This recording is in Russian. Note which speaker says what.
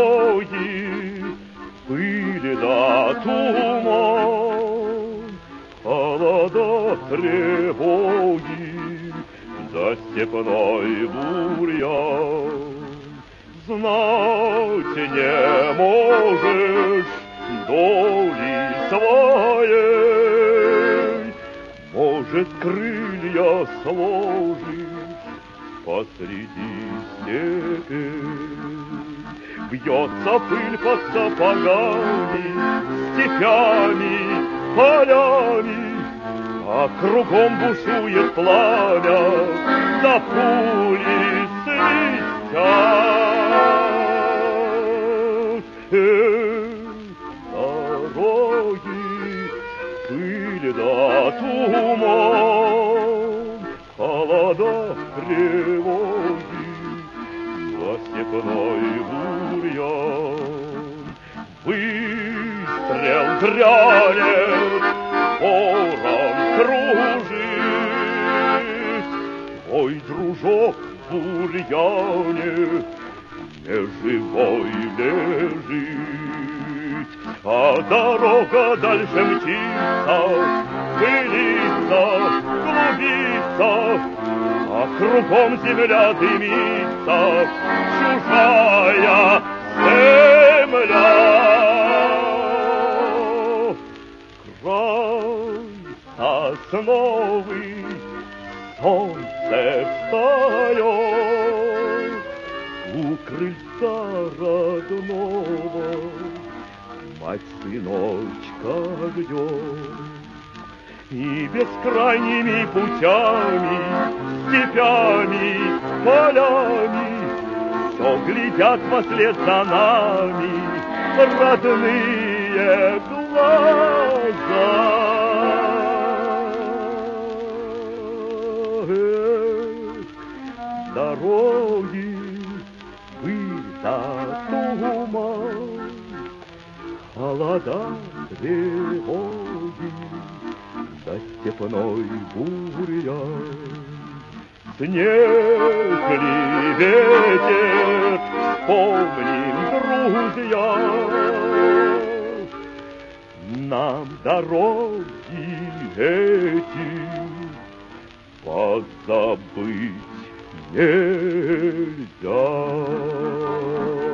Speaker 1: дороги, пыль да туман, холода, тревоги, за степной бурьян. Знать не можешь доли своей, может, крылья сложишь посреди степи. Бьется пыль под сапогами, степями, полями, а кругом бушует пламя, да пули свистят. Дороги, пыль да туман, холода, тревоги, за степной бурьян. Выстрел грянет, ворон кружит, твой дружок в бурьяне неживой лежит. А дорога дальше мчится, пылится, клубится, а кругом земля дымится, чужая земля. Край сосновый, солнце встает, у крыльца родного мать сыночка ждет. И бескрайними путями, степями, полями все глядят вслед за нами родные глаза. Дороги, пыль да туман, холода, тревоги, за степной бурьян. Снег ли ветер, вспомним, друзья, нам дороги эти позабыть нельзя.